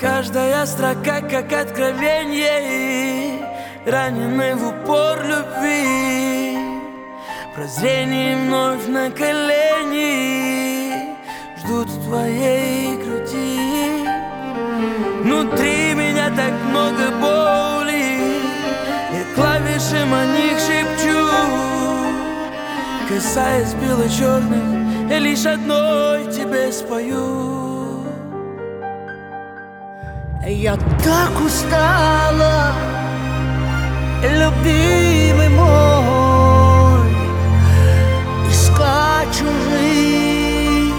Каждая строка как откровение, раненый в упор любви. Прозрение вновь на колени ждут в твоей груди. Внутри меня так много боли, я клавиши о них шепчу. Касаясь бело-черных, я лишь одной тебе спою. Я так устала, любимый мой, искать чужих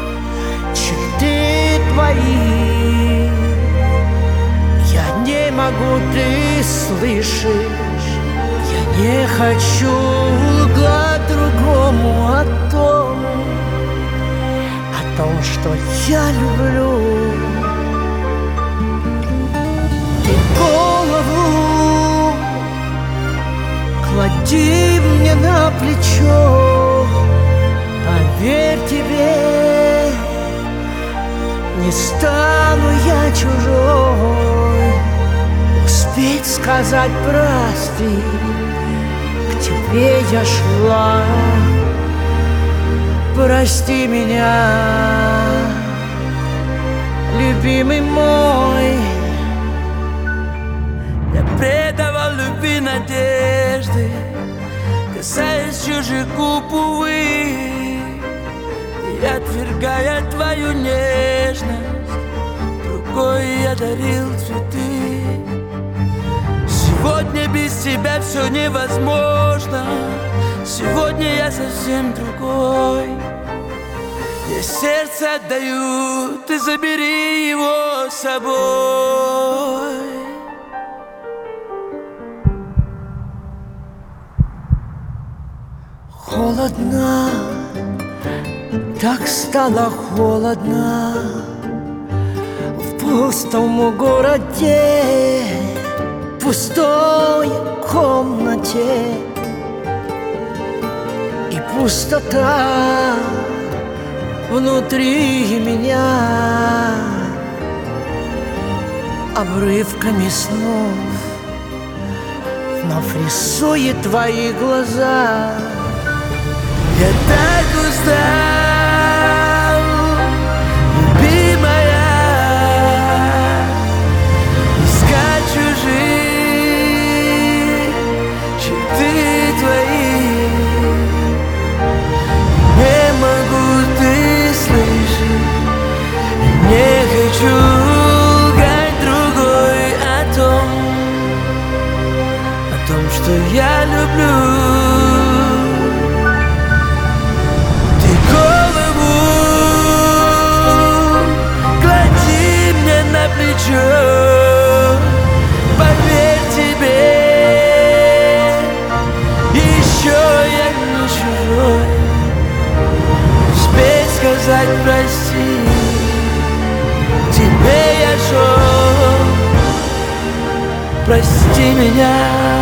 черты твои. Я не могу, ты слышишь, я не хочу лгать другому о том, что я люблю. Голову клади мне на плечо, поверь тебе, не стану я чужой. Успеть сказать прости, к тебе я шла, прости меня, любимый мой. Предавал любви надежды, касаясь чужих губ, увы. И отвергая твою нежность, рукой я дарил цветы. Сегодня без тебя все невозможно, сегодня я совсем другой. Я сердце отдаю, ты забери его с собой. Холодно, так стало холодно в пустом городе, пустой комнате. И пустота внутри меня обрывками снов вновь рисует твои глаза. Я так устал, любимая, искать чужие черты твои. Не могу, ты слышишь, не хочу лгать другой о том, что я люблю. Поверь тебе, еще я не чужой. Успеть сказать прости, тебе я шел, прости меня.